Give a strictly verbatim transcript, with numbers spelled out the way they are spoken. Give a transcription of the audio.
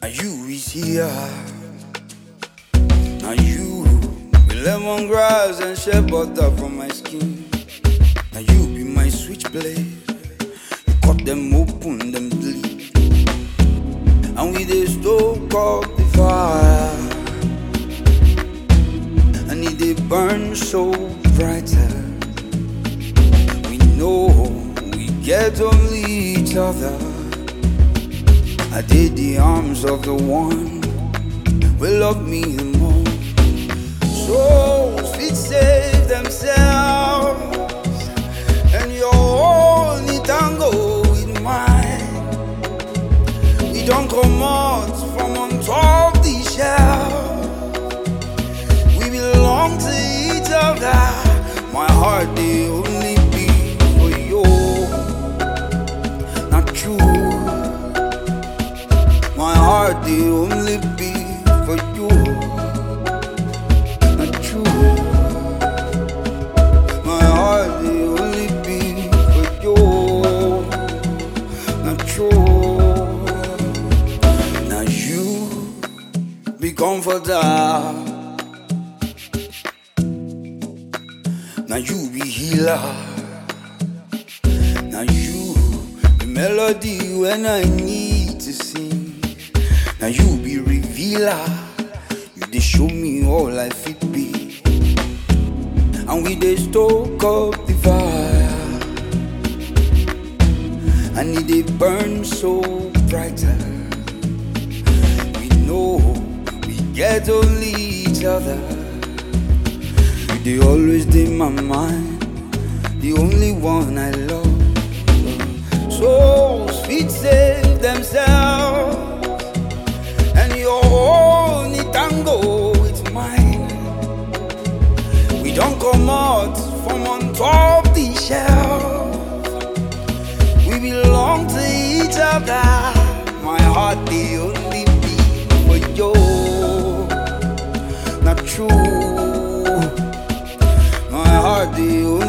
Now you is here. Now you with lemongrass and shea butter from my skin. Now you be my switchblade. You cut them open, them bleed. And we dey stoke up the fire, and it dey burn so brighter. We know we get only each other. I did the arms of the one will love me the most. Souls fit save themselves, and your only tango with mine. We don't come out from on top the shelf. We belong to each other. My heart they only beat for you, not true. My heart they only beat for you, not true. My heart they only beat for you, not true. Now you be comforter. Now you be healer. Now you be melody when I need to sing. Now you be revealer. You dey show me all I fit be. And we dey stoke up the fire, and it dey burn so brighter. We know we get only each other. You dey always dey my mind, the only one I love. Souls fit save themselves, and your only tango is mine. We don't come out from on top the shelf. We belong to each other. My heart the only beat for you, not true. My heart the only